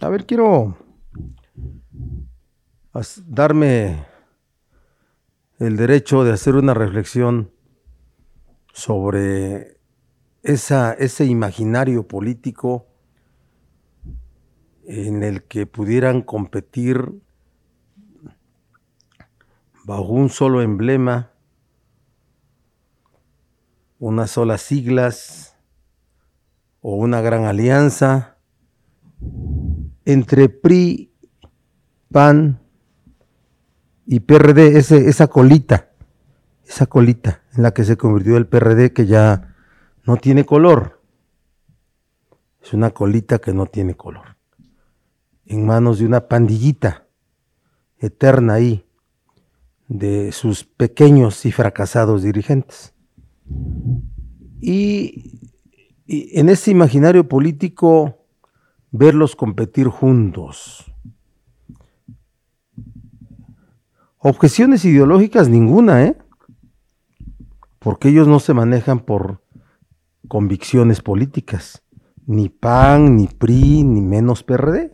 A ver, quiero darme el derecho de hacer una reflexión sobre ese imaginario político en el que pudieran competir bajo un solo emblema, unas solas siglas o una gran alianza entre PRI, PAN y PRD, esa colita en la que se convirtió el PRD, que ya no tiene color. Es una colita que no tiene color, en manos de una pandillita eterna ahí, de sus pequeños y fracasados dirigentes. Y en ese imaginario político, verlos competir juntos. Objeciones ideológicas ninguna, porque ellos no se manejan por convicciones políticas, ni PAN, ni PRI, ni menos PRD.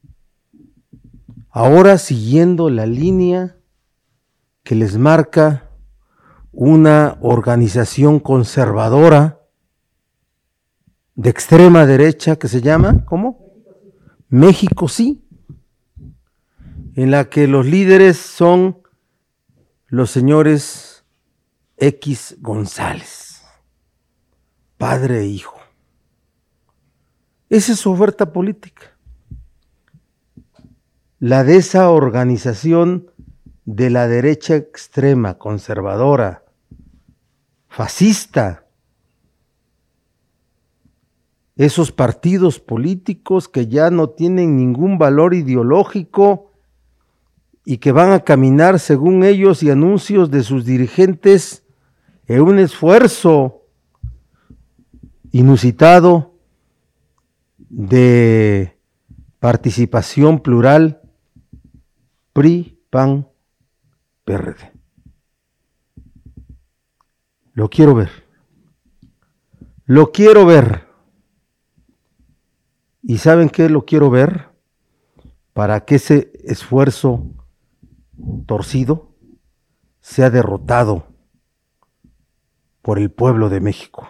Ahora siguiendo la línea que les marca una organización conservadora de extrema derecha que se llama, ¿cómo? México Sí, en la que los líderes son los señores X González, padre e hijo. Esa es su oferta política. La de esa organización de la derecha extrema, conservadora, fascista, esos partidos políticos que ya no tienen ningún valor ideológico y que van a caminar según ellos y anuncios de sus dirigentes en un esfuerzo inusitado de participación plural, PRI, PAN, PRD. Lo quiero ver. Lo quiero ver. ¿Y saben qué lo quiero ver? Para que ese esfuerzo torcido sea derrotado por el pueblo de México.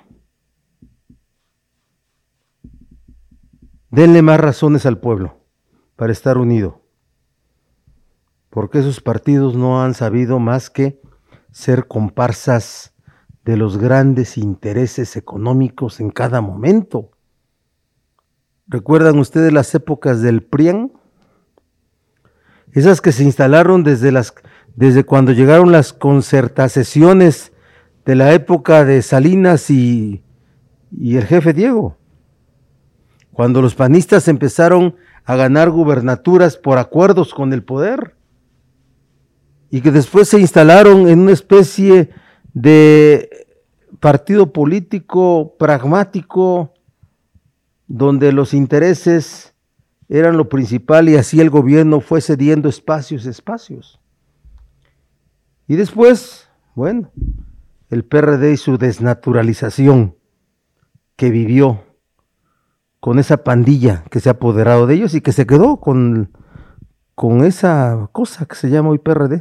Denle más razones al pueblo para estar unido, porque esos partidos no han sabido más que ser comparsas de los grandes intereses económicos en cada momento. ¿Recuerdan ustedes las épocas del PRIAN? Esas que se instalaron desde cuando llegaron las concertaciones de la época de Salinas y el jefe Diego. Cuando los panistas empezaron a ganar gubernaturas por acuerdos con el poder y que después se instalaron en una especie de partido político pragmático donde los intereses eran lo principal y así el gobierno fue cediendo espacios. Y después, bueno, el PRD y su desnaturalización que vivió con esa pandilla que se ha apoderado de ellos y que se quedó con esa cosa que se llama hoy PRD.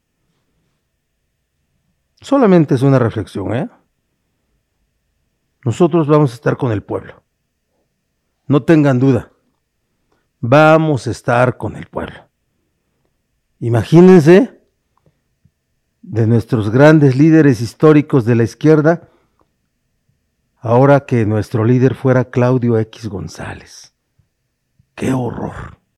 Solamente es una reflexión, Nosotros vamos a estar con el pueblo. No tengan duda, vamos a estar con el pueblo. Imagínense de nuestros grandes líderes históricos de la izquierda, ahora que nuestro líder fuera Claudio X González. ¡Qué horror!